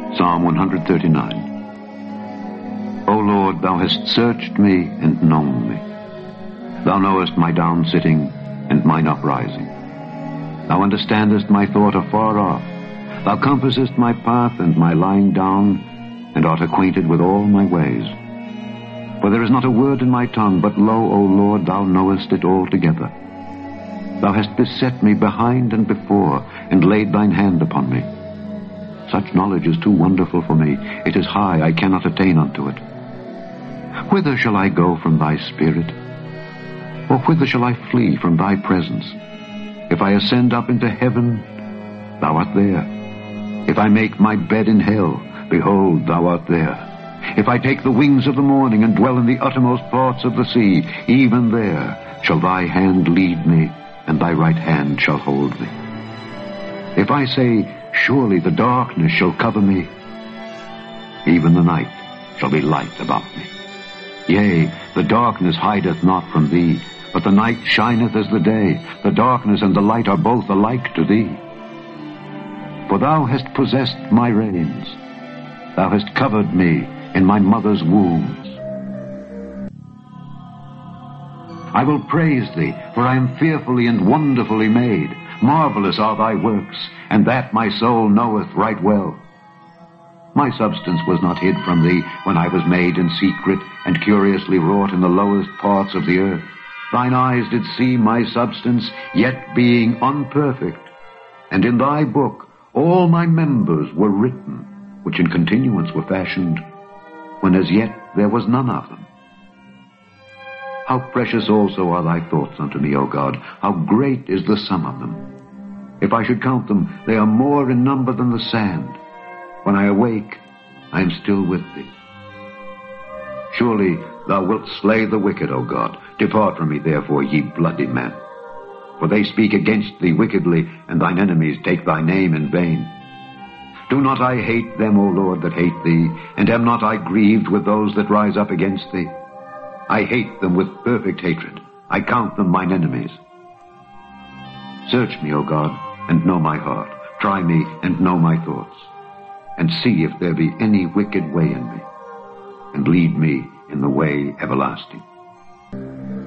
Psalm 139. O Lord, thou hast searched me and known me. Thou knowest my down sitting and mine uprising. Thou understandest my thought afar off. Thou compassest my path and my lying down, and art acquainted with all my ways. For there is not a word in my tongue, but lo, O Lord, thou knowest it altogether. Thou hast beset me behind and before, and laid thine hand upon me. Such knowledge is too wonderful for me. It is high, I cannot attain unto it. Whither shall I go from thy spirit? Or whither shall I flee from thy presence? If I ascend up into heaven, thou art there. If I make my bed in hell, behold, thou art there. If I take the wings of the morning and dwell in the uttermost parts of the sea, even there shall thy hand lead me, and thy right hand shall hold me. If I say, surely the darkness shall cover me, even the night shall be light about me. Yea, the darkness hideth not from thee, but the night shineth as the day. The darkness and the light are both alike to thee. For thou hast possessed my reins. Thou hast covered me in my mother's wombs. I will praise thee, for I am fearfully and wonderfully made. Marvelous are thy works, and that my soul knoweth right well. My substance was not hid from thee when I was made in secret and curiously wrought in the lowest parts of the earth. Thine eyes did see my substance, yet being unperfect. And in thy book all my members were written, which in continuance were fashioned, when as yet there was none of them. How precious also are thy thoughts unto me, O God! How great is the sum of them! If I should count them, they are more in number than the sand. When I awake, I am still with thee. Surely thou wilt slay the wicked, O God. Depart from me, therefore, ye bloody men. For they speak against thee wickedly, and thine enemies take thy name in vain. Do not I hate them, O Lord, that hate thee, and am not I grieved with those that rise up against thee? I hate them with perfect hatred. I count them mine enemies. Search me, O God, and know my heart. Try me and know my thoughts. And see if there be any wicked way in me, and lead me in the way everlasting.